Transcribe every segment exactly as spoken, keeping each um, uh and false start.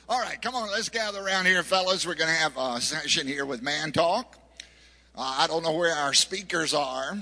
All right, come on, let's gather around here, fellas. We're going to have a session here with Man Talk. Uh, I don't know where our speakers are.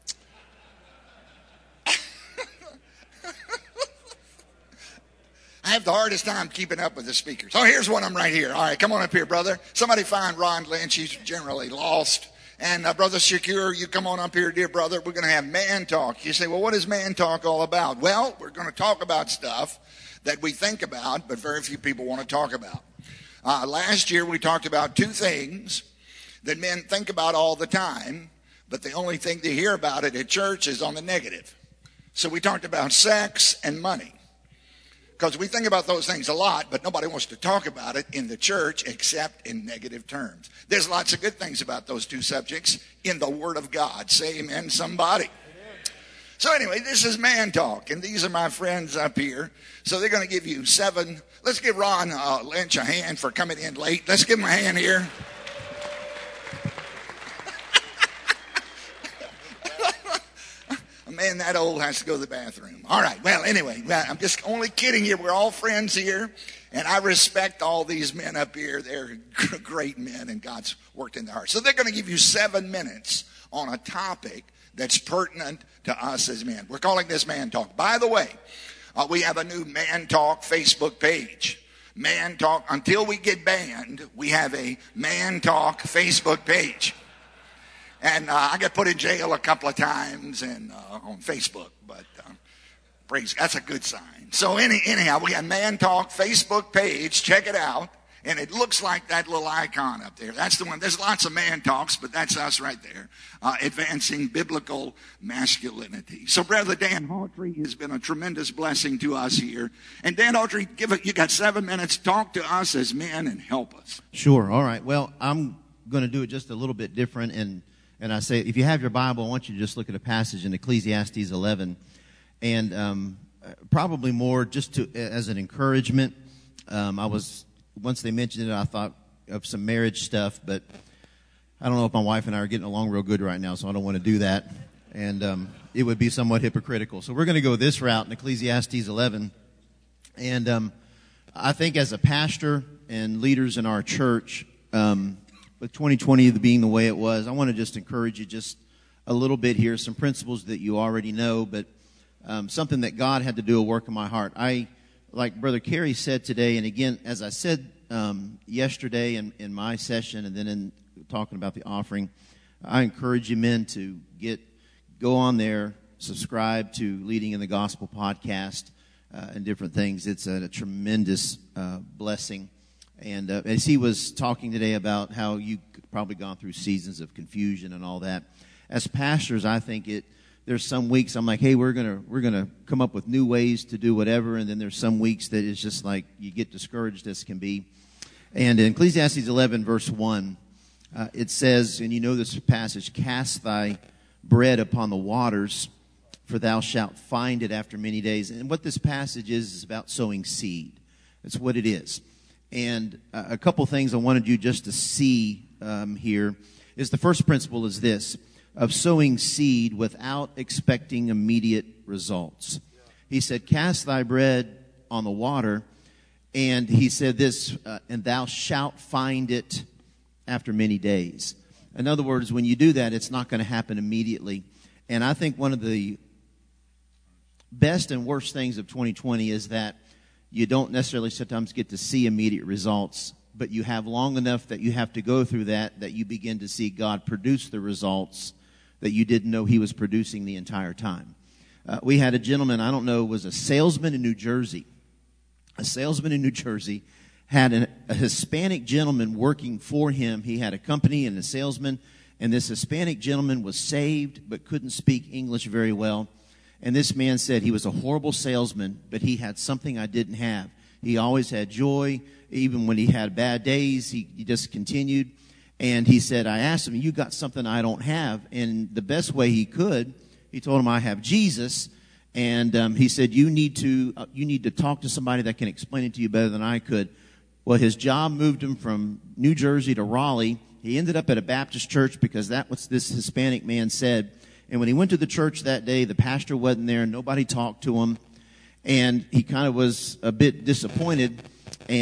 I have the hardest time keeping up with the speakers. Oh, here's one of them right here. All right, come on up here, brother. Somebody find Ron Lynch. He's generally lost. And uh, Brother Shakur, you come on up here, dear brother. We're going to have Man Talk. You say, well, what is Man Talk all about? Well, we're going to talk about stuff that we think about, but very few people want to talk about. Uh, last year, we talked about two things that men think about all the time, but the only thing they hear about it at church is on the negative. So we talked about sex and money, because we think about those things a lot, but nobody wants to talk about it in the church except in negative terms. There's lots of good things about those two subjects in the Word of God. Say amen, somebody. So anyway, this is Man Talk, and these are my friends up here. So they're going to give you seven. Let's give Ron uh, Lynch a hand for coming in late. Let's give him a hand here. A man that old has to go to the bathroom. All right, well, anyway, I'm just only kidding you. We're all friends here, and I respect all these men up here. They're great men, and God's worked in their hearts. So they're going to give you seven minutes on a topic that's pertinent to us as men. We're calling this Man Talk. By the way, uh, we have a new Man Talk Facebook page. Man Talk, until we get banned, we have a Man Talk Facebook page. And uh, I got put in jail a couple of times and uh, on Facebook, but uh, praise, that's a good sign. So any, anyhow, we got Man Talk Facebook page. Check it out. And it looks like that little icon up there. That's the one. There's lots of Man Talks, but that's us right there, uh, advancing biblical masculinity. So Brother Dan Hawtrey has been a tremendous blessing to us here. And Dan Hawtrey, give it, you got seven minutes. Talk to us as men and help us. Sure. All right. Well, I'm going to do it just a little bit different. And, and I say, if you have your Bible, I want you to just look at a passage in Ecclesiastes eleven. And um, probably more just to as an encouragement. Um, I was... Once they mentioned it, I thought of some marriage stuff, but I don't know if my wife and I are getting along real good right now, so I don't want to do that. And um, it would be somewhat hypocritical. So we're going to go this route in Ecclesiastes eleven. And um, I think as a pastor and leaders in our church, um, with twenty twenty being the way it was, I want to just encourage you just a little bit here, some principles that you already know, but um, something that God had to do a work in my heart. I... Like Brother Kerry said today, and again, as I said um, yesterday in, in my session and then in talking about the offering, I encourage you men to get go on there, subscribe to Leading in the Gospel podcast uh, and different things. It's a, a tremendous uh, blessing. And uh, as he was talking today about how you probably gone through seasons of confusion and all that, as pastors, I think it there's some weeks I'm like, hey, we're gonna we're gonna come up with new ways to do whatever, and then there's some weeks that it's just like you get discouraged as can be. And in Ecclesiastes eleven verse one, uh, it says, and you know this passage, cast thy bread upon the waters, for thou shalt find it after many days. And what this passage is is about sowing seed. That's what it is. And uh, a couple things I wanted you just to see um, here is the first principle is this, of sowing seed without expecting immediate results. He said, cast thy bread on the water, and he said this, uh, and thou shalt find it after many days. In other words, when you do that, it's not going to happen immediately. And I think one of the best and worst things of twenty twenty is that you don't necessarily sometimes get to see immediate results, but you have long enough that you have to go through that, that you begin to see God produce the results that you didn't know he was producing the entire time. Uh, we had a gentleman, I don't know, was a salesman in New Jersey. A salesman in New Jersey had an, a Hispanic gentleman working for him. He had a company and a salesman, and this Hispanic gentleman was saved but couldn't speak English very well. And this man said he was a horrible salesman, but he had something I didn't have. He always had joy. Even when he had bad days, he, he just continued. And he said, I asked him, you got something I don't have. And the best way he could, he told him, I have Jesus. And um, he said, you need to uh, you need to talk to somebody that can explain it to you better than I could. Well, his job moved him from New Jersey to Raleigh. He ended up at a Baptist church because that's what this Hispanic man said. And when he went to the church that day, the pastor wasn't there. Nobody talked to him. And he kind of was a bit disappointed. And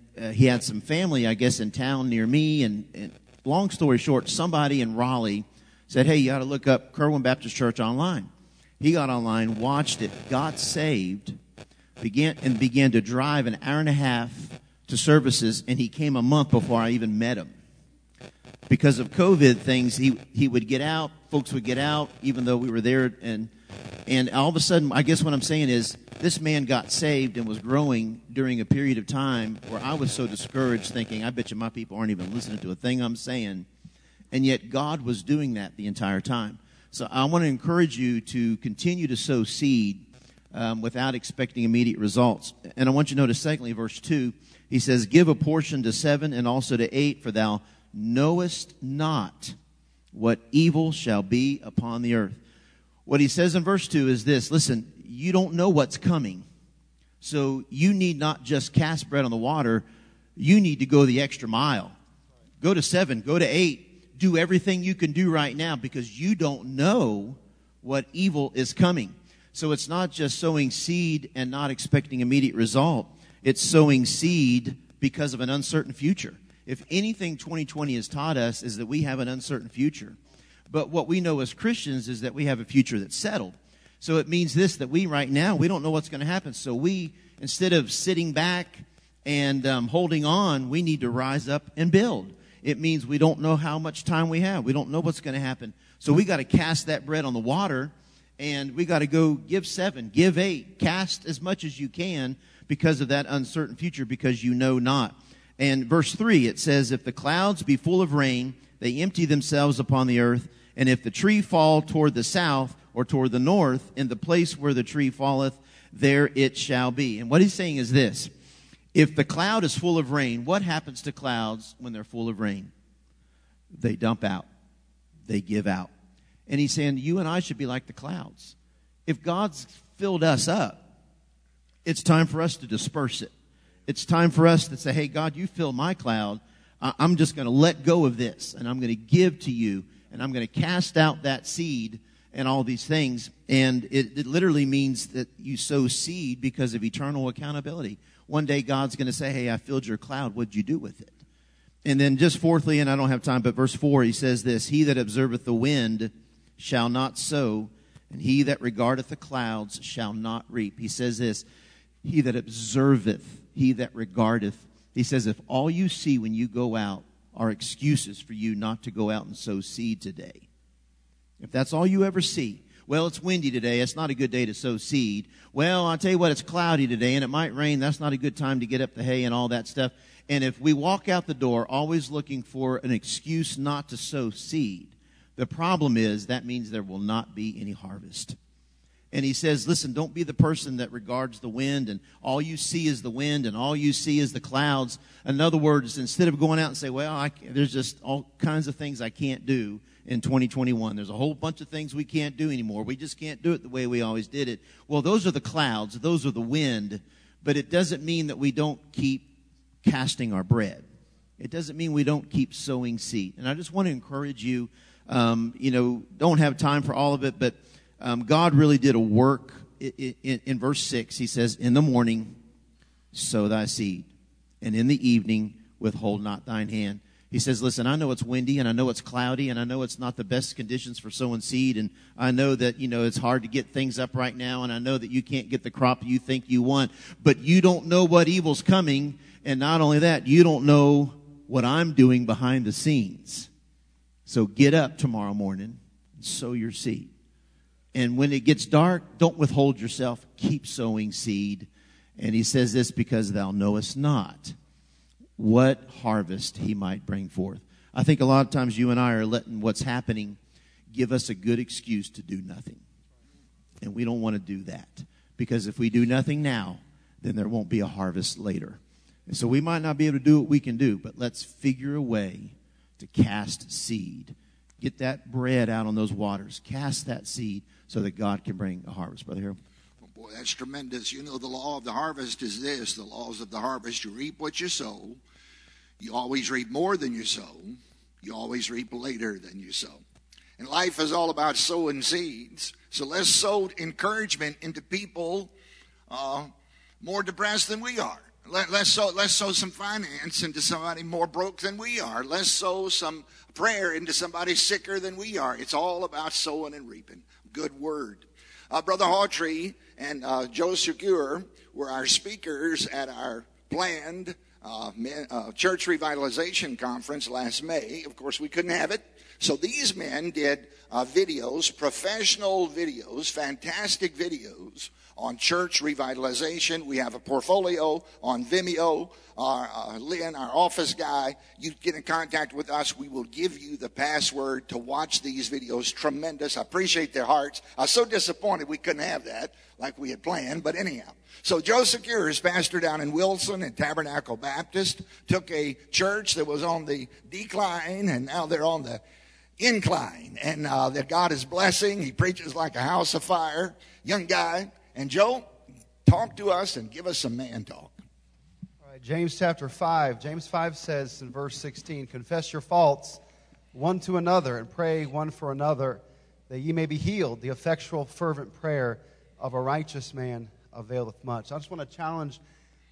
uh, he had some family, I guess, in town near me. And, and long story short, somebody in Raleigh said, hey, you got to look up Kerwin Baptist Church online. He got online, watched it, got saved, began and began to drive an hour and a half to services, and he came a month before I even met him. Because of COVID things, he, he would get out, folks would get out, even though we were there, and and all of a sudden, I guess what I'm saying is, this man got saved and was growing during a period of time where I was so discouraged, thinking, I bet you my people aren't even listening to a thing I'm saying. And yet God was doing that the entire time. So I want to encourage you to continue to sow seed um, without expecting immediate results. And I want you to notice, secondly, verse two, he says, give a portion to seven and also to eight, for thou knowest not what evil shall be upon the earth. What he says in verse two is this, listen, you don't know what's coming. So you need not just cast bread on the water, you need to go the extra mile. Go to seven, go to eight. Do everything you can do right now because you don't know what evil is coming. So it's not just sowing seed and not expecting immediate result. It's sowing seed because of an uncertain future. If anything twenty twenty has taught us is that we have an uncertain future. But what we know as Christians is that we have a future that's settled. So it means this, that we right now, we don't know what's going to happen. So we, instead of sitting back and um, holding on, we need to rise up and build. It means we don't know how much time we have. We don't know what's going to happen. So we got to cast that bread on the water, and we got to go give seven, give eight, cast as much as you can because of that uncertain future, because you know not. And verse three, it says, if the clouds be full of rain, they empty themselves upon the earth. And if the tree fall toward the south or toward the north, in the place where the tree falleth, there it shall be. And what he's saying is this. If the cloud is full of rain, what happens to clouds when they're full of rain? They dump out. They give out. And he's saying you and I should be like the clouds. If God's filled us up, it's time for us to disperse it. It's time for us to say, hey, God, you fill my cloud. I'm just going to let go of this, and I'm going to give to you, and I'm going to cast out that seed and all these things. And it, it literally means that you sow seed because of eternal accountability. One day God's going to say, hey, I filled your cloud. What'd you do with it? And then just fourthly, and I don't have time, but verse four, he says this, he that observeth the wind shall not sow, and he that regardeth the clouds shall not reap. He says this, he that observeth, he that regardeth. He says if all you see when you go out are excuses for you not to go out and sow seed today, if that's all you ever see, well, it's windy today. It's not a good day to sow seed. Well, I'll tell you what, it's cloudy today and it might rain. That's not a good time to get up the hay and all that stuff. And if we walk out the door always looking for an excuse not to sow seed, the problem is that means there will not be any harvest. And he says, listen, don't be the person that regards the wind and all you see is the wind and all you see is the clouds. In other words, instead of going out and say, well, I, there's just all kinds of things I can't do in twenty twenty-one. There's a whole bunch of things we can't do anymore. We just can't do it the way we always did it. Well, those are the clouds. Those are the wind. But it doesn't mean that we don't keep casting our bread. It doesn't mean we don't keep sowing seed. And I just want to encourage you, um, you know, don't have time for all of it, but um, God really did a work. In, in, in verse six, he says, in the morning, sow thy seed, and in the evening, withhold not thine hand. He says, listen, I know it's windy and I know it's cloudy and I know it's not the best conditions for sowing seed. And I know that, you know, it's hard to get things up right now. And I know that you can't get the crop you think you want, but you don't know what evil's coming. And not only that, you don't know what I'm doing behind the scenes. So get up tomorrow morning and sow your seed. And when it gets dark, don't withhold yourself. Keep sowing seed. And he says this, because thou knowest not what harvest he might bring forth. I think a lot of times you and I are letting what's happening give us a good excuse to do nothing. And we don't want to do that. Because if we do nothing now, then there won't be a harvest later. And so we might not be able to do what we can do, but let's figure a way to cast seed. Get that bread out on those waters. Cast that seed so that God can bring a harvest. Brother Harold? Well, boy, that's tremendous. You know, the law of the harvest is this. The laws of the harvest, you reap what you sow. You always reap more than you sow. You always reap later than you sow. And life is all about sowing seeds. So let's sow encouragement into people uh, more depressed than we are. Let, let's sow, let's sow some finance into somebody more broke than we are. Let's sow some prayer into somebody sicker than we are. It's all about sowing and reaping. Good word. Uh, Brother Hawtree and uh, Joe Secure were our speakers at our planned uh, men, uh, church revitalization conference last May. Of course, we couldn't have it. So these men did uh, videos, professional videos, fantastic videos on church revitalization. We have a portfolio on Vimeo. Our, uh, Lynn, our office guy, you get in contact with us. We will give you the password to watch these videos. Tremendous. I appreciate their hearts. I was so disappointed we couldn't have that like we had planned. But anyhow, so Joe Secure is pastor down in Wilson at Tabernacle Baptist. Took a church that was on the decline, and now they're on the incline. And uh, that God is blessing. He preaches like a house of fire. Young guy. And Joe, talk to us and give us some man talk. All right, James chapter five. James five says in verse sixteen, confess your faults one to another and pray one for another, that ye may be healed. The effectual fervent prayer of a righteous man availeth much. I just want to challenge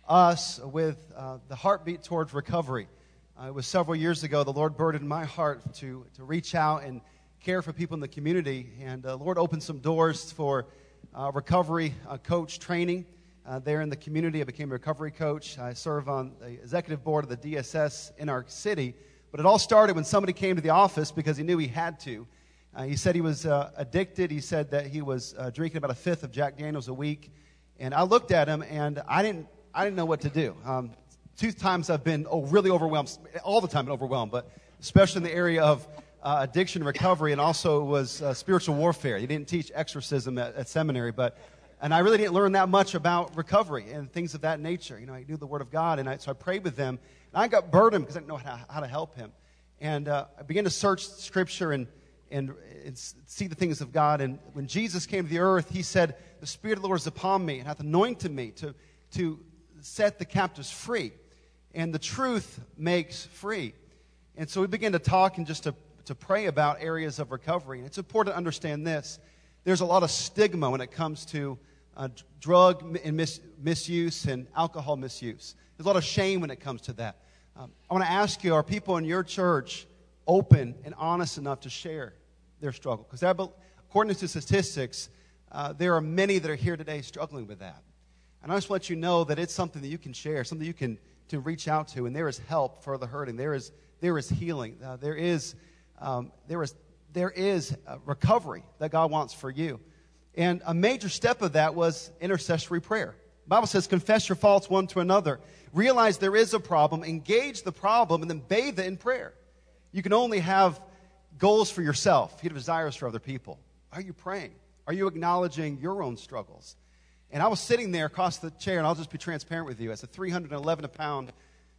us with uh, the heartbeat towards recovery. Uh, it was several years ago, the Lord burdened my heart to, to reach out and care for people in the community. And the uh, Lord opened some doors for Uh, recovery uh, coach training uh, there in the community. I became a recovery coach. I serve on the executive board of the D S S in our city. But it all started when somebody came to the office because he knew he had to. Uh, he said he was uh, addicted. He said that he was uh, drinking about a fifth of Jack Daniels a week. And I looked at him, and I didn't I didn't know what to do. Um, two times I've been oh, really overwhelmed, all the time I've been overwhelmed, but especially in the area of Uh, addiction recovery, and also was uh, spiritual warfare. He didn't teach exorcism at, at seminary, but and I really didn't learn that much about recovery and things of that nature. You know, I knew the Word of God, and I, so I prayed with them. And I got burdened because I didn't know how, how to help him. And uh, I began to search Scripture and, and and see the things of God. And when Jesus came to the earth, He said, "The Spirit of the Lord is upon me, and hath anointed me to to set the captives free, and the truth makes free." And so we began to talk and just to to pray about areas of recovery. And it's important to understand this. There's a lot of stigma when it comes to uh, drug and mis- misuse and alcohol misuse. There's a lot of shame when it comes to that. Um, I want to ask you, are people in your church open and honest enough to share their struggle? Because according to statistics, uh, there are many that are here today struggling with that. And I just want you to know that it's something that you can share, something you can to reach out to, and there is help for the hurting. There is there is healing. Uh, there is Um, there is there is a recovery that God wants for you. And a major step of that was intercessory prayer. The Bible says, confess your faults one to another. Realize there is a problem. Engage the problem and then bathe it in prayer. You can only have goals for yourself. You have desires for other people. Are you praying? Are you acknowledging your own struggles? And I was sitting there across the chair, and I'll just be transparent with you, as a three hundred eleven pound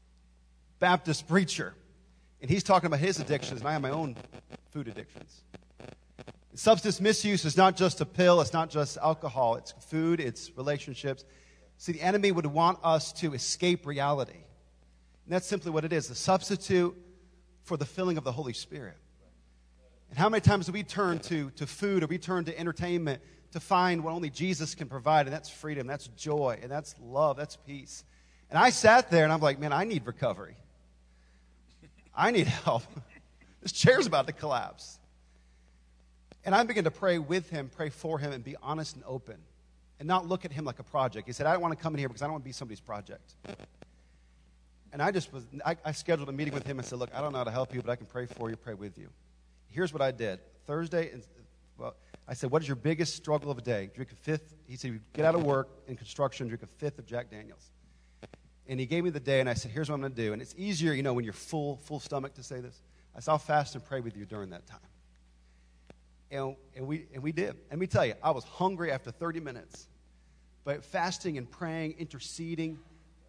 Baptist preacher. And he's talking about his addictions, and I have my own food addictions. Substance misuse is not just a pill. It's not just alcohol. It's food. It's relationships. See, the enemy would want us to escape reality. And that's simply what it is, a substitute for the filling of the Holy Spirit. And how many times do we turn to, to food, or we turn to entertainment to find what only Jesus can provide, and that's freedom, that's joy, and that's love, that's peace. And I sat there, and I'm like, man, I need recovery. I need help. This chair's about to collapse. And I began to pray with him, pray for him, and be honest and open, and not look at him like a project. He said, I don't want to come in here because I don't want to be somebody's project. And I just was, I, I scheduled a meeting with him and said, look, I don't know how to help you, but I can pray for you, pray with you. Here's what I did. Thursday, well, I said, what is your biggest struggle of a day? Drink a fifth. He said, you get out of work in construction, drink a fifth of Jack Daniels. And he gave me the day, and I said, here's what I'm going to do. And it's easier, you know, when you're full, full stomach to say this. I said, I'll fast and pray with you during that time. And, and, we, and we did. And let me tell you, I was hungry after thirty minutes. But fasting and praying, interceding,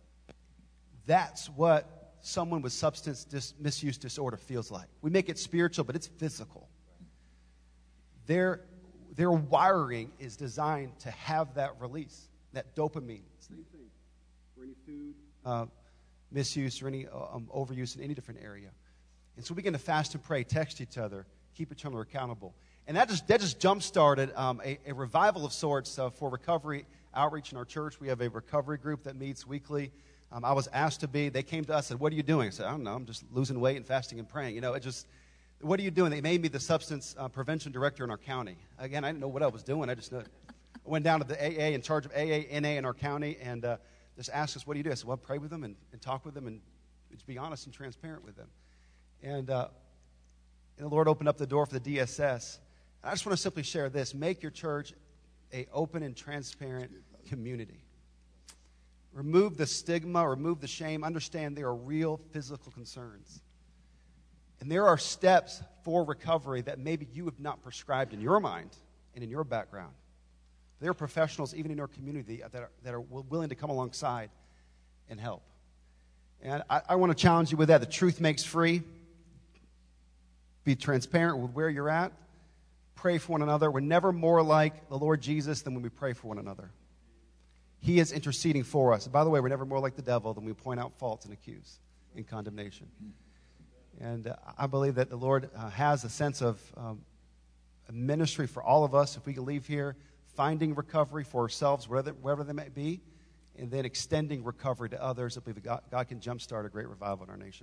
that's what someone with substance dis- misuse disorder feels like. We make it spiritual, but it's physical. Their, their wiring is designed to have that release, that dopamine. Same thing for any food. Uh, misuse or any um, overuse in any different area. And so we begin to fast and pray, text each other, keep each other accountable. And that just that just jump-started um, a, a revival of sorts uh, for recovery outreach in our church. We have a recovery group that meets weekly. Um, I was asked to be. They came to us and said, what are you doing? I said, I don't know. I'm just losing weight and fasting and praying. You know, it just, what are you doing? They made me the substance uh, prevention director in our county. Again, I didn't know what I was doing. I just know. I went down to the A A, in charge of A A, N A in our county, and uh, just asked us, what do you do? I said, well, pray with them and, and talk with them and just be honest and transparent with them. And, uh, and the Lord opened up the door for the D S S. I just want to simply share this. Make your church an open and transparent community. Remove the stigma, remove the shame. Understand there are real physical concerns. And there are steps for recovery that maybe you have not prescribed in your mind and in your background. There are professionals, even in your community, that are, that are willing to come alongside and help. And I, I want to challenge you with that. The truth makes free. Be transparent with where you're at. Pray for one another. We're never more like the Lord Jesus than when we pray for one another. He is interceding for us. And by the way, we're never more like the devil than we point out faults and accuse in condemnation. And uh, I believe that the Lord uh, has a sense of um, a ministry for all of us. If we can leave here finding recovery for ourselves, wherever, wherever they may be, and then extending recovery to others, I believe that God, God can jumpstart a great revival in our nation.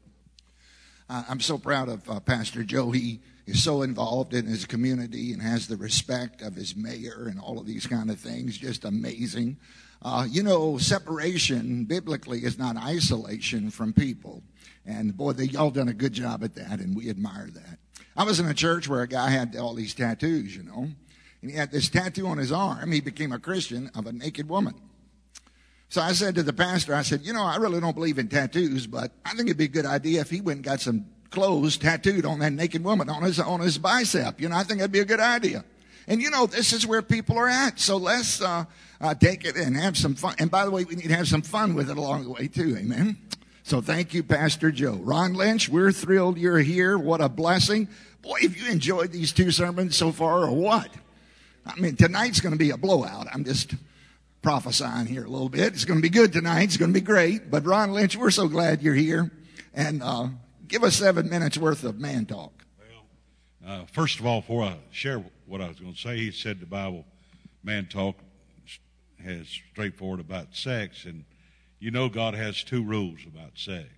Uh, I'm so proud of uh, Pastor Joe. He is so involved in his community and has the respect of his mayor and all of these kind of things. Just amazing. Uh, you know, separation biblically is not isolation from people. And boy, they, y'all done a good job at that, and we admire that. I was in a church where a guy had all these tattoos, you know. And he had this tattoo on his arm. He became a Christian of a naked woman. So I said to the pastor, I said, you know, I really don't believe in tattoos, but I think it'd be a good idea if he went and got some clothes tattooed on that naked woman on his, on his bicep. You know, I think that'd be a good idea. And, you know, this is where people are at. So let's uh, uh, take it and have some fun. And by the way, we need to have some fun with it along the way, too. Amen. So thank you, Pastor Joe. Ron Lynch, we're thrilled you're here. What a blessing. Boy, have you enjoyed these two sermons so far or what? I mean, tonight's going to be a blowout. I'm just prophesying here a little bit. It's going to be good tonight. It's going to be great. But Ron Lynch, we're so glad you're here. And uh, give us seven minutes worth of man talk. Well, uh, first of all, before I share what I was going to say, he said the Bible, man talk, has straightforward about sex. And you know God has two rules about sex.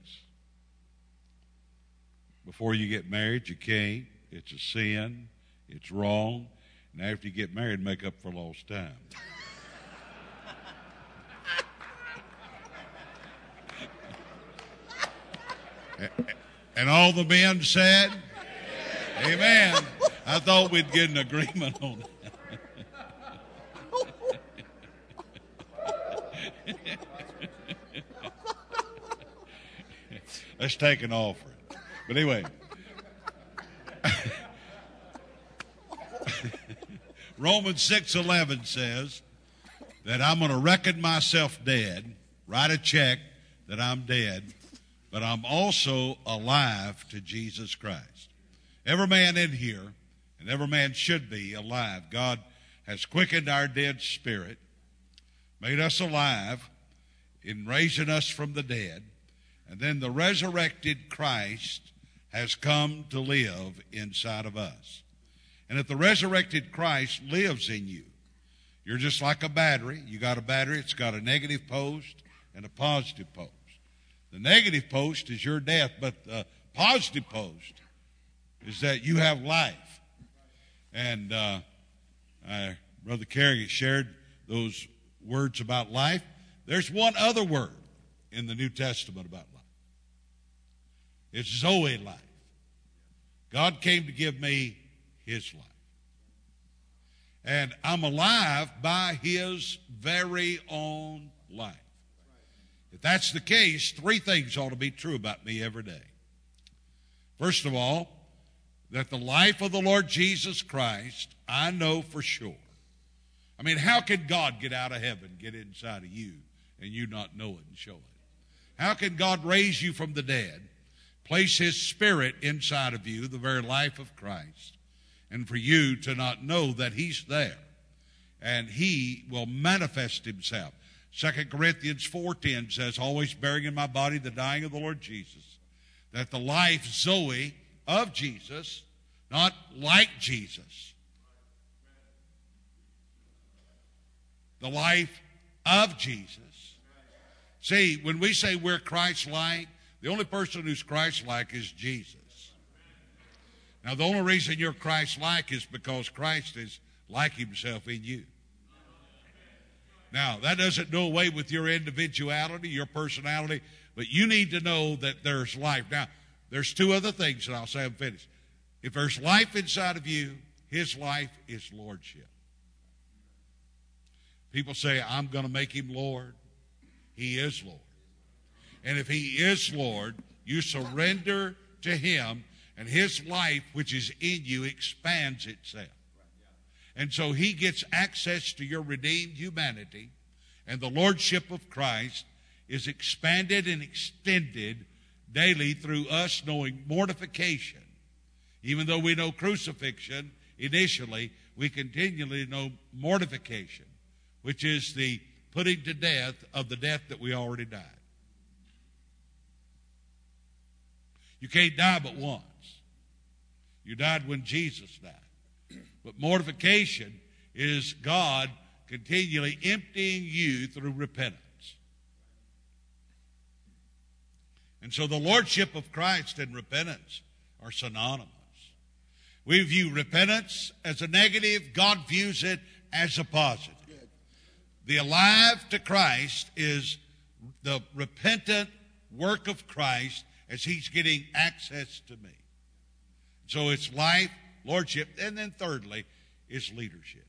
Before you get married, you can't. It's a sin. It's wrong. And after you get married, make up for lost time. And all the men said, amen. Amen. I thought we'd get an agreement on that. Let's take an offering. But anyway. Romans six eleven says that I'm going to reckon myself dead, write a check that I'm dead, but I'm also alive to Jesus Christ. Every man in here, and every man should be alive. God has quickened our dead spirit, made us alive in raising us from the dead, and then the resurrected Christ has come to live inside of us. And if the resurrected Christ lives in you, you're just like a battery. You got a battery, it's got a negative post and a positive post. The negative post is your death, but the positive post is that you have life. And uh, uh, Brother Carey shared those words about life. There's one other word in the New Testament about life. It's Zoe life. God came to give me His life. And I'm alive by His very own life. If that's the case, three things ought to be true about me every day. First of all, that the life of the Lord Jesus Christ, I know for sure. I mean, how can God get out of heaven, get inside of you, and you not know it and show it? How can God raise you from the dead, place His Spirit inside of you, the very life of Christ, and for you to not know that He's there, and He will manifest Himself? Second Corinthians four ten says, always bearing in my body the dying of the Lord Jesus, that the life, Zoe, of Jesus, not like Jesus, the life of Jesus See, when we say we're Christ-like, the only person who's Christ-like is Jesus. Now, the only reason you're Christ-like is because Christ is like himself in you. Now, that doesn't do away with your individuality, your personality, but you need to know that there's life. Now, there's two other things, and I'll say I'm finished. If there's life inside of you, his life is lordship. People say, I'm going to make him Lord. He is Lord. And if he is Lord, you surrender to him, and his life, which is in you, expands itself. And so he gets access to your redeemed humanity, and the lordship of Christ is expanded and extended daily through us knowing mortification. Even though we know crucifixion initially, we continually know mortification, which is the putting to death of the death that we already died. You can't die but once. You died when Jesus died. But mortification is God continually emptying you through repentance. And so the lordship of Christ and repentance are synonymous. We view repentance as a negative. God views it as a positive. The alive to Christ is the repentant work of Christ as he's getting access to me. So it's life, lordship, and then thirdly, is leadership.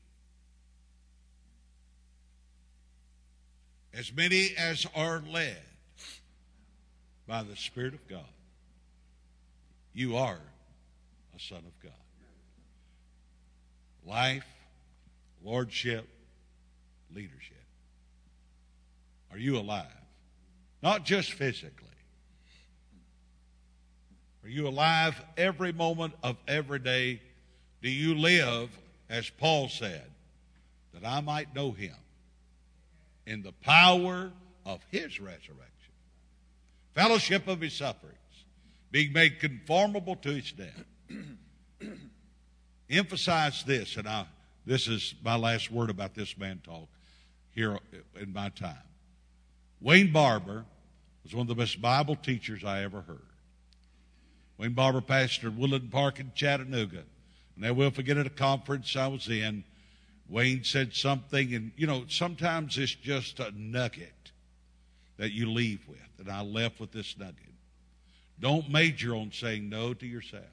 As many as are led by the Spirit of God, you are a son of God. Life, lordship, leadership. Are you alive? Not just physically. Are you alive every moment of every day? Do you live, as Paul said, that I might know him in the power of his resurrection, fellowship of his sufferings, being made conformable to his death? Emphasize this, and I, this is my last word about this man talk here in my time. Wayne Barber was one of the best Bible teachers I ever heard. Wayne Barber pastored Woodland Park in Chattanooga. And I will forget at a conference I was in, Wayne said something, and, you know, sometimes it's just a nugget that you leave with. And I left with this nugget. Don't major on saying no to yourself.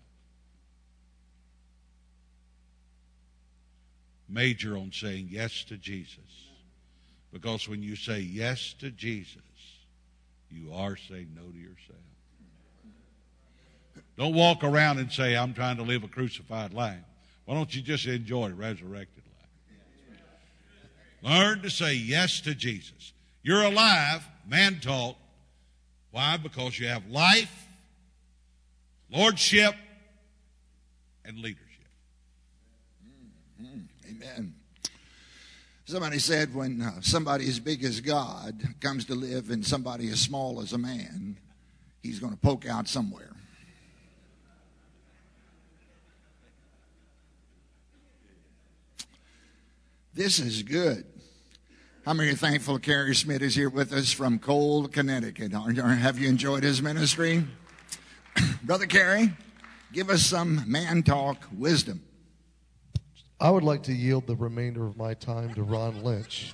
Major on saying yes to Jesus. Because when you say yes to Jesus, you are saying no to yourself. Don't walk around and say, I'm trying to live a crucified life. Why don't you just enjoy a resurrected life? Learn to say yes to Jesus. You're alive, man talk. Why? Because you have life, lordship, and leadership. Mm-hmm. Amen. Somebody said when uh, somebody as big as God comes to live in somebody as small as a man, he's going to poke out somewhere. This is good. How many are thankful Kerry Smith is here with us from Cole, Connecticut? Have you enjoyed his ministry? Brother Kerry, give us some man talk wisdom. I would like to yield the remainder of my time to Ron Lynch.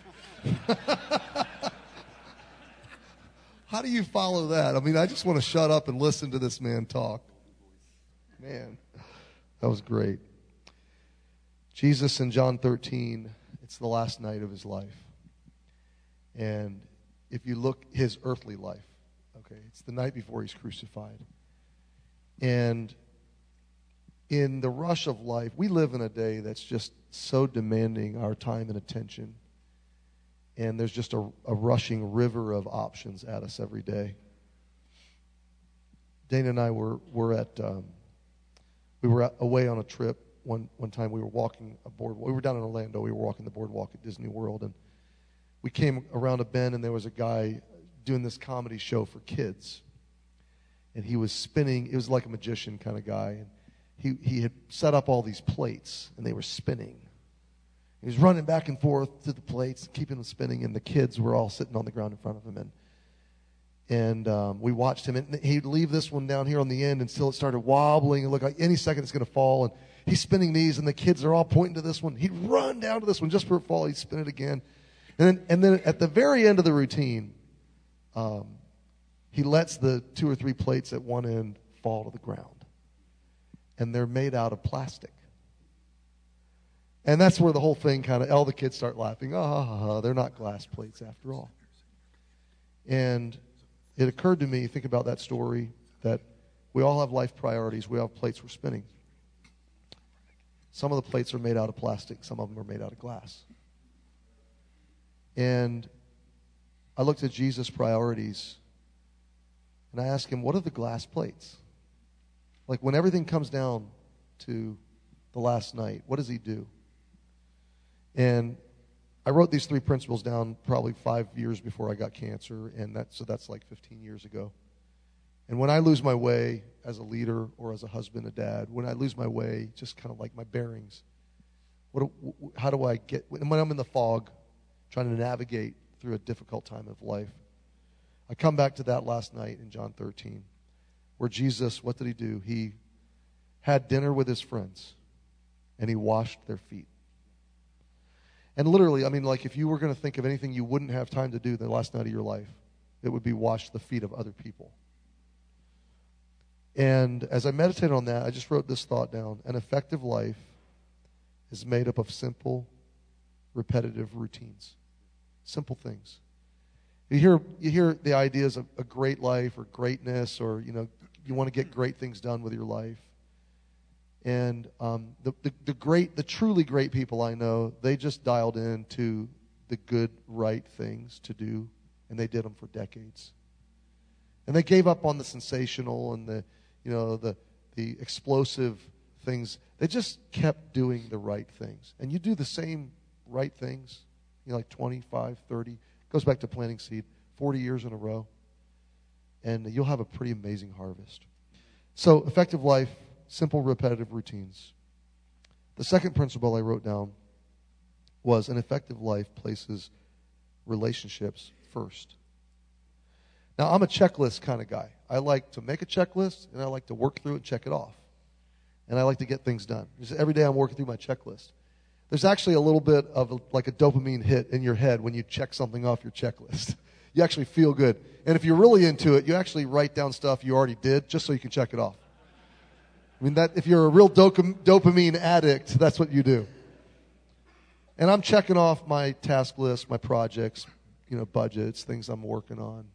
How do you follow that? I mean, I just want to shut up and listen to this man talk. Man, that was great. Jesus in John thirteen, it's the last night of his life. And if you look, his earthly life, okay, it's the night before he's crucified. And in the rush of life, we live in a day that's just so demanding our time and attention. And there's just a, a rushing river of options at us every day. Dana and I were, were at, um, we were away on a trip. One one time we were walking a board. We were down in Orlando. We were walking the boardwalk at Disney World, and we came around a bend, and there was a guy doing this comedy show for kids. And he was spinning. It was like a magician kind of guy. And he he had set up all these plates, and they were spinning. He was running back and forth to the plates, keeping them spinning, and the kids were all sitting on the ground in front of him. And And um, we watched him. And he'd leave this one down here on the end until it started wobbling. And look like any second it's going to fall. And he's spinning these, and the kids are all pointing to this one. He'd run down to this one just for it fall. He'd spin it again. And then, and then at the very end of the routine, um, he lets the two or three plates at one end fall to the ground. And they're made out of plastic. And that's where the whole thing kind of, all the kids start laughing. Oh, ha, ha, ha, they're not glass plates after all. And it occurred to me, think about that story, that we all have life priorities. We all have plates we're spinning. Some of the plates are made out of plastic. Some of them are made out of glass. And I looked at Jesus' priorities, and I asked him, what are the glass plates? Like when everything comes down to the last night, what does he do? And I wrote these three principles down probably five years before I got cancer, and that, so that's like fifteen years ago. And when I lose my way as a leader or as a husband, a dad, when I lose my way, just kind of like my bearings, what do, how do I get, when I'm in the fog, trying to navigate through a difficult time of life, I come back to that last night in John thirteen, where Jesus, what did he do? He had dinner with his friends, and he washed their feet. And literally, I mean, like if you were going to think of anything you wouldn't have time to do the last night of your life, it would be wash the feet of other people. And as I meditated on that, I just wrote this thought down. An effective life is made up of simple, repetitive routines. Simple things. You hear you hear the ideas of a great life or greatness, or, you know, you want to get great things done with your life. And um, the, the, the great, the truly great people I know, they just dialed in to the good, right things to do, and they did them for decades. And they gave up on the sensational and the, you know, the the explosive things. They just kept doing the right things. And you do the same right things, you know, like twenty-five, thirty, goes back to planting seed, forty years in a row, and you'll have a pretty amazing harvest. So, effective life, simple, repetitive routines. The second principle I wrote down was an effective life places relationships first. Now, I'm a checklist kind of guy. I like to make a checklist, and I like to work through it and check it off. And I like to get things done. Just every day I'm working through my checklist. There's actually a little bit of a, like a dopamine hit in your head when you check something off your checklist. You actually feel good. And if you're really into it, you actually write down stuff you already did just so you can check it off. I mean, that if you're a real dopamine addict, that's what you do. And I'm checking off my task list, my projects, you know, budgets, things I'm working on.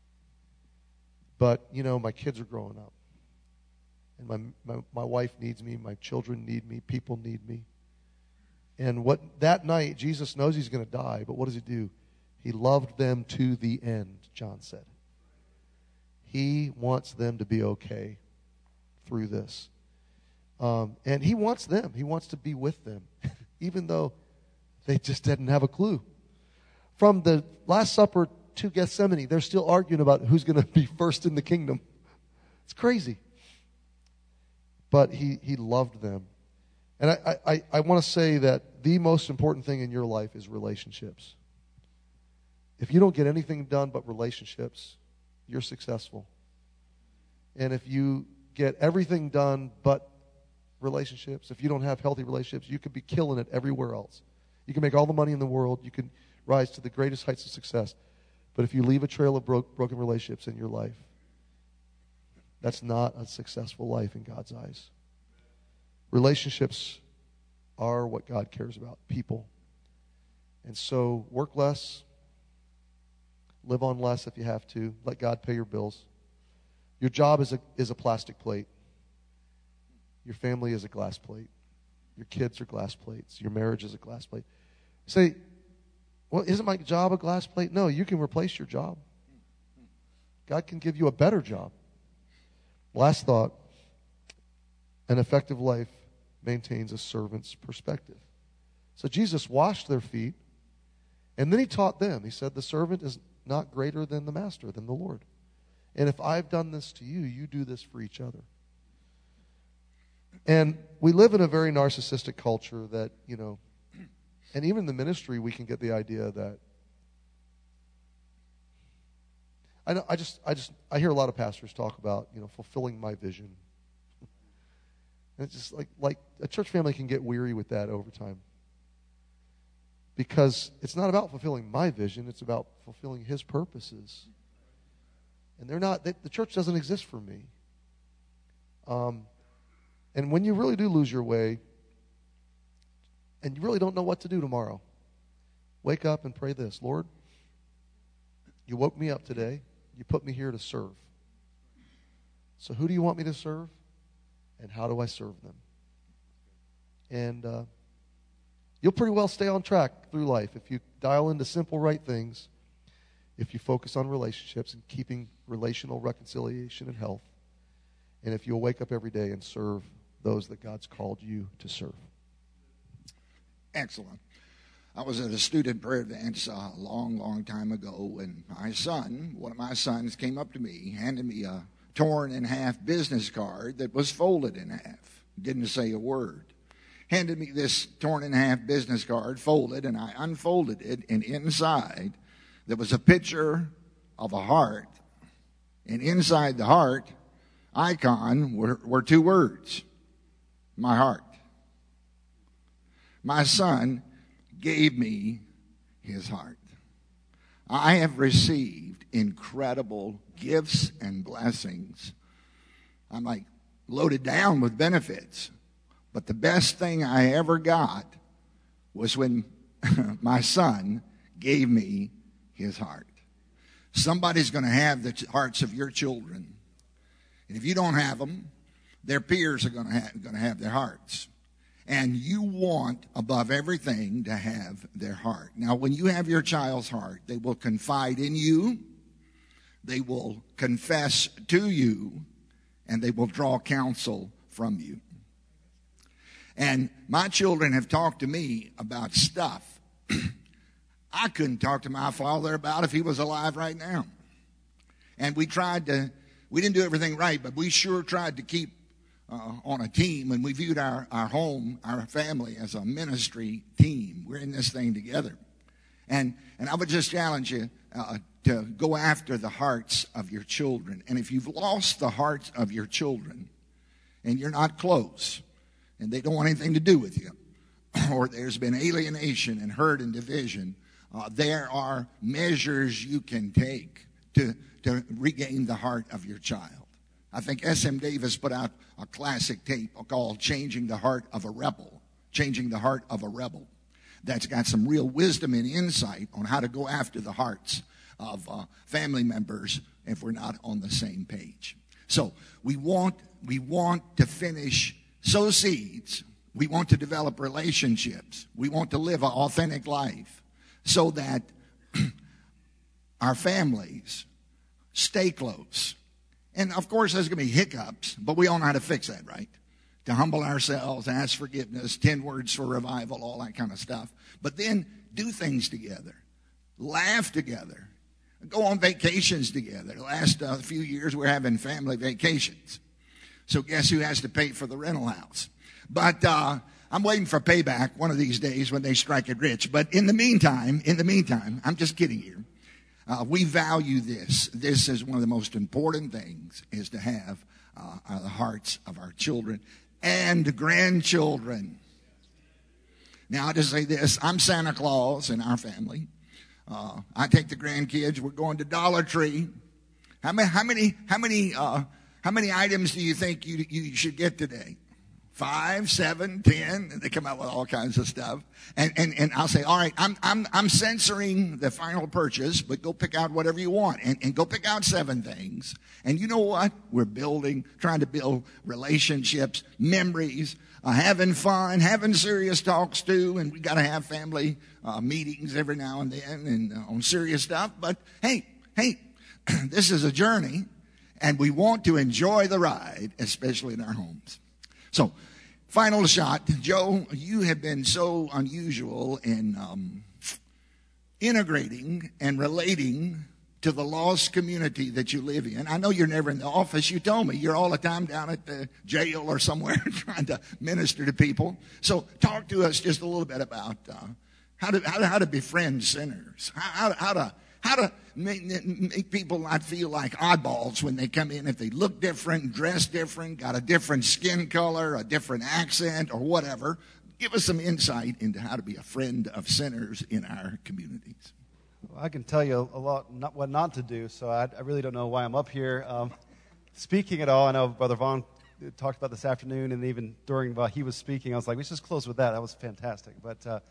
But, you know, my kids are growing up. And my, my, my wife needs me. My children need me. People need me. And what that night, Jesus knows he's going to die, but what does he do? He loved them to the end, John said. He wants them to be okay through this. Um, and he wants them. He wants to be with them, even though they just didn't have a clue. From the Last Supper to Gethsemane, they're still arguing about who's going to be first in the kingdom. It's crazy. But he, he loved them. And I, I, I want to say that the most important thing in your life is relationships. If you don't get anything done but relationships, you're successful. And if you get everything done but relationships, if you don't have healthy relationships, you could be killing it everywhere else. You can make all the money in the world. You can rise to the greatest heights of success. But if you leave a trail of bro- broken relationships in your life, that's not a successful life in God's eyes. Relationships are what God cares about, people. And so work less, live on less if you have to, let God pay your bills. Your job is a, is a plastic plate. Your family is a glass plate. Your kids are glass plates. Your marriage is a glass plate. You say, well, isn't my job a glass plate? No, you can replace your job. God can give you a better job. Last thought, an effective life maintains a servant's perspective. So Jesus washed their feet, and then he taught them. He said, the servant is not greater than the master, than the Lord. And if I've done this to you, you do this for each other. And we live in a very narcissistic culture that, you know, and even in the ministry, we can get the idea that I know, I just, I just, I hear a lot of pastors talk about, you know, fulfilling my vision. And it's just like, like a church family can get weary with that over time. Because it's not about fulfilling my vision, it's about fulfilling His purposes. And they're not, they, the church doesn't exist for me. Um, and when you really do lose your way, and you really don't know what to do tomorrow, wake up and pray this: Lord, you woke me up today. You put me here to serve. So who do you want me to serve? And how do I serve them? And uh, you'll pretty well stay on track through life if you dial into simple right things, if you focus on relationships and keeping relational reconciliation and health, and if you'll wake up every day and serve those that God's called you to serve. Excellent. I was at a student prayer advance a long, long time ago, and my son, one of my sons, came up to me, handed me a torn in half business card that was folded in half. Didn't say a word. Handed me this torn in half business card, folded, and I unfolded it, and inside there was a picture of a heart, and inside the heart icon were, were two words: my heart. My son gave me his heart. I have received incredible gifts and blessings. I'm like loaded down with benefits. But the best thing I ever got was when my son gave me his heart. Somebody's going to have the hearts of your children. And if you don't have them, their peers are going to have, going to have their hearts. And you want, above everything, to have their heart. Now, when you have your child's heart, they will confide in you, they will confess to you, and they will draw counsel from you. And my children have talked to me about stuff I couldn't talk to my father about if he was alive right now. And we tried to, we didn't do everything right, but we sure tried to keep Uh, on a team, and we viewed our, our home, our family, as a ministry team. We're in this thing together. And and I would just challenge you uh, to go after the hearts of your children. And if you've lost the hearts of your children and you're not close and they don't want anything to do with you, or there's been alienation and hurt and division, uh, there are measures you can take to, to regain the heart of your child. I think S M Davis put out a classic tape called Changing the Heart of a Rebel. Changing the Heart of a Rebel. That's got some real wisdom and insight on how to go after the hearts of uh, family members if we're not on the same page. So we want, we want to finish, sow seeds. We want to develop relationships. We want to live an authentic life so that our families stay close. And, of course, there's going to be hiccups, but we all know how to fix that, right? To humble ourselves, ask forgiveness, ten words for revival, all that kind of stuff. But then do things together. Laugh together. Go on vacations together. The last uh, few years, we're having family vacations. So guess who has to pay for the rental house? But uh, I'm waiting for payback one of these days when they strike it rich. But in the meantime, in the meantime, I'm just kidding here. Uh, we value this. This is one of the most important things, is to have uh, the hearts of our children and grandchildren. Now, I'll just say this. I'm Santa Claus in our family. Uh, I take the grandkids. We're going to Dollar Tree. How many, how many, how many, uh, how many items do you think you, you should get today? Five, seven, ten, and they come out with all kinds of stuff. And, and, and I'll say, all right, I'm, I'm, I'm censoring the final purchase, but go pick out whatever you want, and, and go pick out seven things. And you know what? We're building, trying to build relationships, memories, uh, having fun, having serious talks too. And we got to have family, uh, meetings every now and then and uh, on serious stuff. But hey, hey, this is a journey, and we want to enjoy the ride, especially in our homes. So, final shot. Joe, you have been so unusual in um, integrating and relating to the lost community that you live in. I know you're never in the office. You told me you're all the time down at the jail or somewhere trying to minister to people. So, talk to us just a little bit about uh, how to how to, how to befriend sinners. How, how, how to how to make, make people not feel like oddballs when they come in. If they look different, dress different, got a different skin color, a different accent, or whatever, give us some insight into how to be a friend of sinners in our communities. Well, I can tell you a lot not, what not to do, so I, I really don't know why I'm up here um, speaking at all. I know Brother Vaughn talked about this afternoon, and even during while he was speaking, I was like, we should just close with that. That was fantastic. But uh,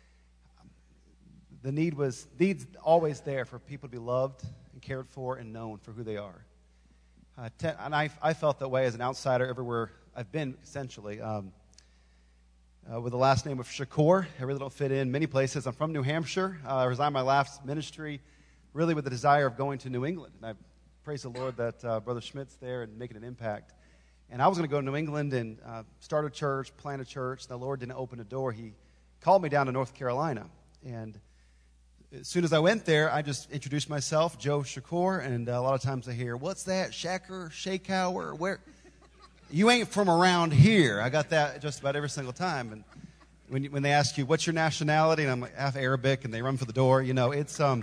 the need was needs always there for people to be loved and cared for and known for who they are. Uh, ten, and I, I felt that way as an outsider everywhere I've been, essentially. Um, uh, with the last name of Shakur, I really don't fit in many places. I'm from New Hampshire. Uh, I resigned my last ministry really with the desire of going to New England. And I praise the Lord that uh, Brother Schmidt's there and making an impact. And I was going to go to New England and uh, start a church, plant a church. The Lord didn't open a door. He called me down to North Carolina. And as soon as I went there, I just introduced myself, Joe Shakur. And uh, a lot of times I hear, what's that, Shaker, Shakehour? Where? You ain't from around here. I got that just about every single time. And when you, when they ask you, what's your nationality? And I'm like, half Arabic, and they run for the door. You know, it's um,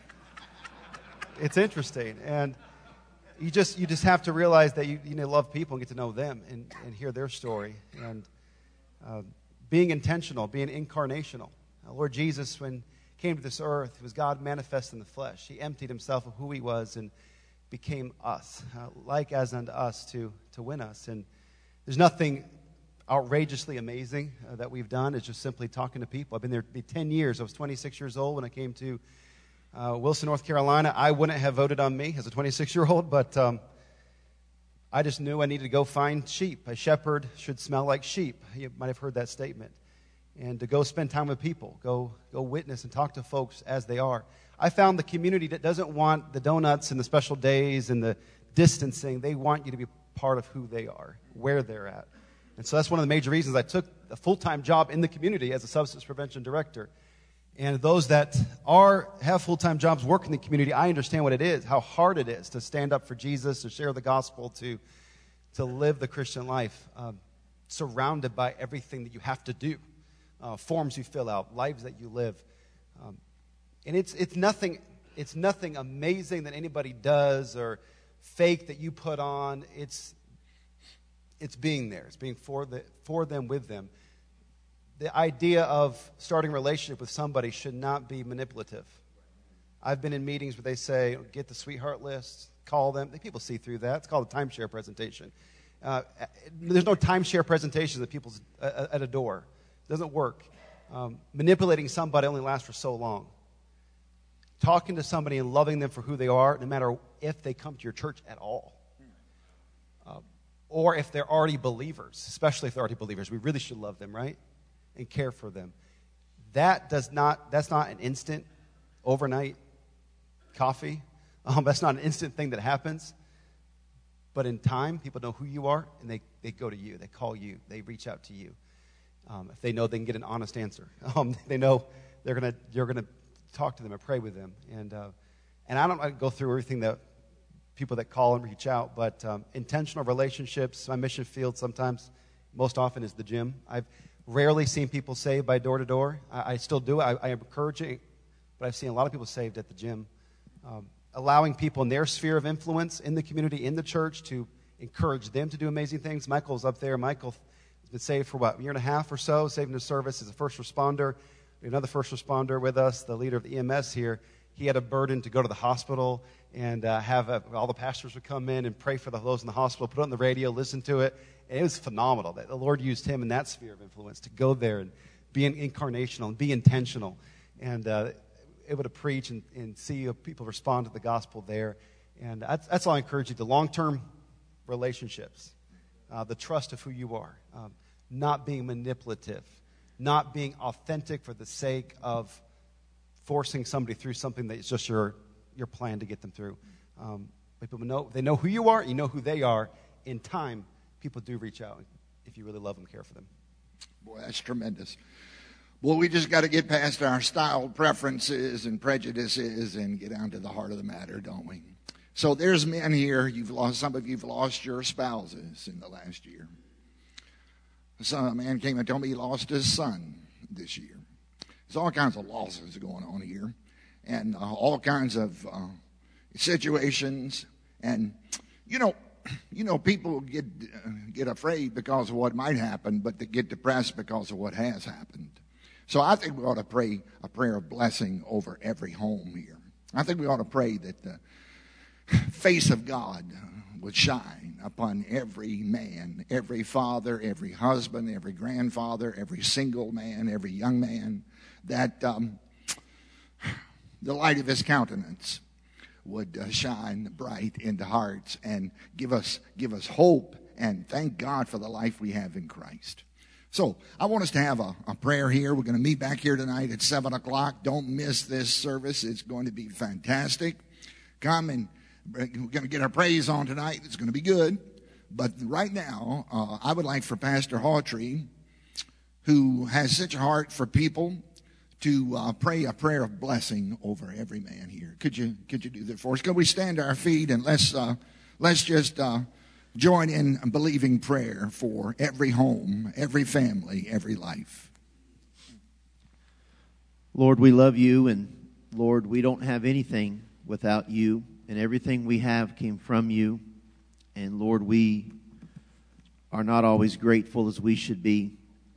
it's interesting. And You just you just have to realize that you, you need to love people and get to know them and, and hear their story. And uh, being intentional, being incarnational. Uh, Lord Jesus, when he came to this earth, it was God manifest in the flesh. He emptied himself of who he was and became us, uh, like as unto us, to, to win us. And there's nothing outrageously amazing uh, that we've done. It's just simply talking to people. I've been there be ten years. I was twenty-six years old when I came to Uh, Wilson, North Carolina. I wouldn't have voted on me as a twenty-six-year-old, but um, I just knew I needed to go find sheep. A shepherd should smell like sheep. You might have heard that statement. And to go spend time with people, go go witness and talk to folks as they are. I found the community that doesn't want the donuts and the special days and the distancing. They want you to be part of who they are, where they're at. And so that's one of the major reasons I took a full-time job in the community as a substance prevention director. And those that are have full-time jobs, work in the community, I understand what it is, how hard it is to stand up for Jesus, to share the gospel, to to live the Christian life, um, surrounded by everything that you have to do, uh, forms you fill out, lives that you live, um, and it's it's nothing it's nothing amazing that anybody does or fake that you put on. It's it's being there. It's being for the for them, with them. The idea of starting a relationship with somebody should not be manipulative. I've been in meetings where they say, get the sweetheart list, call them. People see through that. It's called a timeshare presentation. Uh, there's no timeshare presentation at people's uh, at a door. It doesn't work. Um, manipulating somebody only lasts for so long. Talking to somebody and loving them for who they are, no matter if they come to your church at all. Uh, or if they're already believers, especially if they're already believers. We really should love them, right? And care for them. That does not, that's not an instant, overnight coffee. Um, that's not an instant thing that happens. But in time, people know who you are, and they, they go to you. They call you. They reach out to you. Um, if they know they can get an honest answer. Um, they know they're gonna you're going to talk to them and pray with them. And uh, and I don't I go through everything that people that call and reach out, but um, intentional relationships, my mission field sometimes, most often is the gym. I've rarely seen people saved by door to door. I, I still do. I, I encourage it, but I've seen a lot of people saved at the gym. Um, allowing people in their sphere of influence in the community, in the church, to encourage them to do amazing things. Michael's up there. Michael has been saved for, what, a year and a half or so, saved in his service as a first responder. We have another first responder with us, the leader of the E M S here. He had a burden to go to the hospital and uh, have a, all the pastors would come in and pray for the, those in the hospital, put it on the radio, listen to it. And it was phenomenal that the Lord used him in that sphere of influence to go there and be incarnational and be intentional and uh, able to preach and, and see people respond to the gospel there. And that's, that's all I encourage you, the long-term relationships, uh, the trust of who you are, um, not being manipulative, not being authentic for the sake of forcing somebody through something that is just your your plan to get them through. Um, people know they know who you are, you know who they are. In time, people do reach out if you really love them, care for them. Boy, that's tremendous. Well, we just got to get past our style preferences and prejudices and get down to the heart of the matter, don't we? So there's men here. You've lost some of you've lost your spouses in the last year. Some a man came and told me he lost his son this year. There's all kinds of losses going on here. and uh, all kinds of uh, situations. And, you know, you know, people get uh, get afraid because of what might happen, but they get depressed because of what has happened. So I think we ought to pray a prayer of blessing over every home here. I think we ought to pray that the face of God would shine upon every man, every father, every husband, every grandfather, every single man, every young man, that um, the light of his countenance would uh, shine bright into hearts and give us give us hope, and thank God for the life we have in Christ. So I want us to have a, a prayer here. We're going to meet back here tonight at seven o'clock. Don't miss this service. It's going to be fantastic. Come and we're going to get our praise on tonight. It's going to be good. But right now, uh, I would like for Pastor Hawtrey, who has such a heart for people, to uh, pray a prayer of blessing over every man here. Could you could you do that for us? Could we stand to our feet and let's uh, let's just uh, join in believing prayer for every home, every family, every life. Lord, we love you, and Lord, we don't have anything without you, and everything we have came from you. And Lord, we are not always grateful as we should be.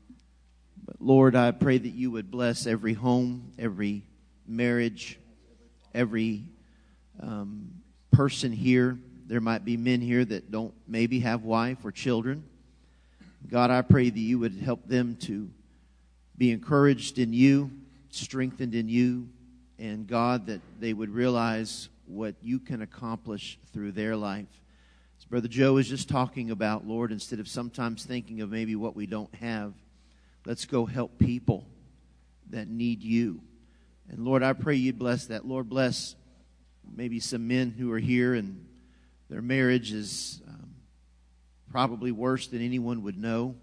But Lord, I pray that you would bless every home, every marriage, every um, person here. There might be men here that don't maybe have wife or children. God, I pray that you would help them to be encouraged in you, strengthened in you, and God, that they would realize what you can accomplish through their life. As Brother Joe was just talking about, Lord, instead of sometimes thinking of maybe what we don't have, let's go help people that need you. And Lord, I pray you'd bless that. Lord, bless maybe some men who are here and their marriage is um, probably worse than anyone would know.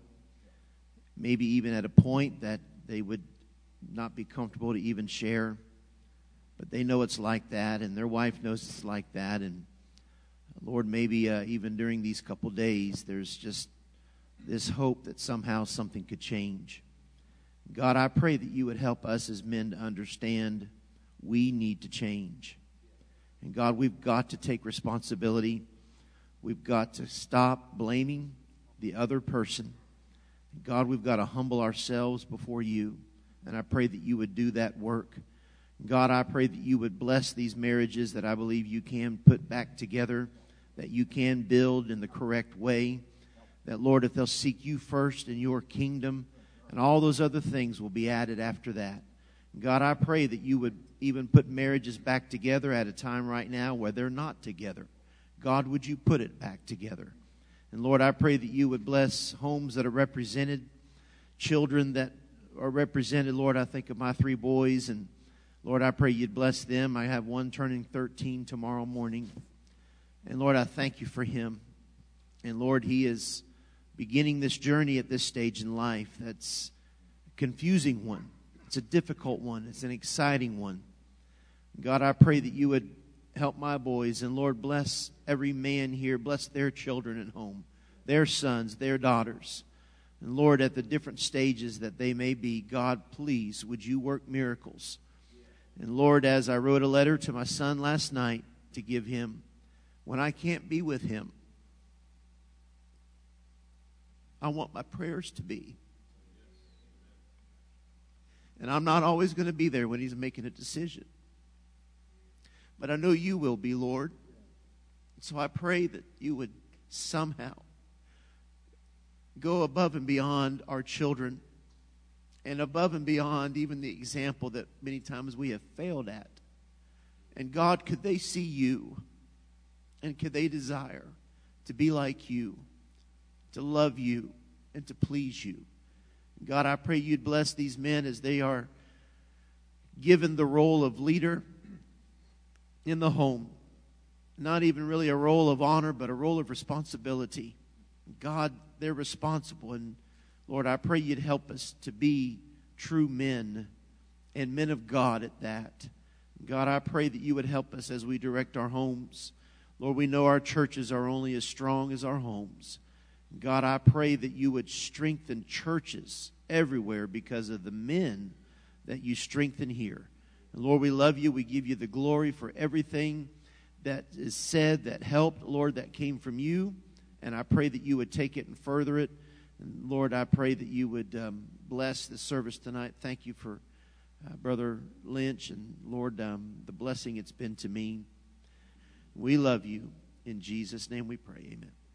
Maybe even at a point that they would not be comfortable to even share. But they know it's like that, and their wife knows it's like that. And Lord, maybe uh, even during these couple days, there's just this hope that somehow something could change. God, I pray that you would help us as men to understand we need to change. And God, we've got to take responsibility. We've got to stop blaming the other person. God, we've got to humble ourselves before you. And I pray that you would do that work. God, I pray that you would bless these marriages that I believe you can put back together, that you can build in the correct way. That, Lord, if they'll seek you first in your kingdom, and all those other things will be added after that. God, I pray that you would even put marriages back together at a time right now where they're not together. God, would you put it back together? And Lord, I pray that you would bless homes that are represented, children that are represented. Lord, I think of my three boys, and Lord, I pray you'd bless them. I have one turning thirteen tomorrow morning. And Lord, I thank you for him. And Lord, he is beginning this journey at this stage in life that's a confusing one. It's a difficult one. It's an exciting one. God, I pray that you would help my boys. And Lord, bless every man here. Bless their children at home, their sons, their daughters. And Lord, at the different stages that they may be, God, please, would you work miracles? And Lord, as I wrote a letter to my son last night to give him, when I can't be with him, I want my prayers to be. And I'm not always going to be there when he's making a decision. But I know you will be, Lord. So I pray that you would somehow go above and beyond our children, and above and beyond even the example that many times we have failed at. And God, could they see you, and could they desire to be like you, to love you, and to please you? God, I pray you'd bless these men as they are given the role of leader in the home. Not even really a role of honor, but a role of responsibility. God, they're responsible. And Lord, I pray you'd help us to be true men and men of God at that. God, I pray that you would help us as we direct our homes. Lord, we know our churches are only as strong as our homes. God, I pray that you would strengthen churches everywhere because of the men that you strengthen here. And Lord, we love you. We give you the glory for everything that is said, that helped, Lord, that came from you. And I pray that you would take it and further it. And Lord, I pray that you would um, bless the service tonight. Thank you for uh, Brother Lynch. And Lord, um, the blessing it's been to me. We love you. In Jesus' name we pray. Amen.